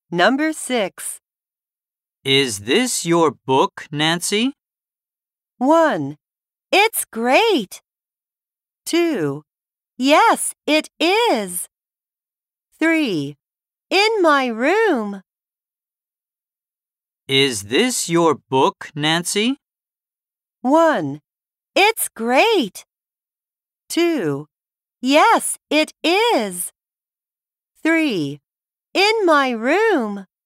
Number 6. Is this your book, Nancy? 1. It's great. 2. Yes, it is. 3. In my room. Is this your book, Nancy? 1. It's great. 2. Yes, it is. 3. In my room.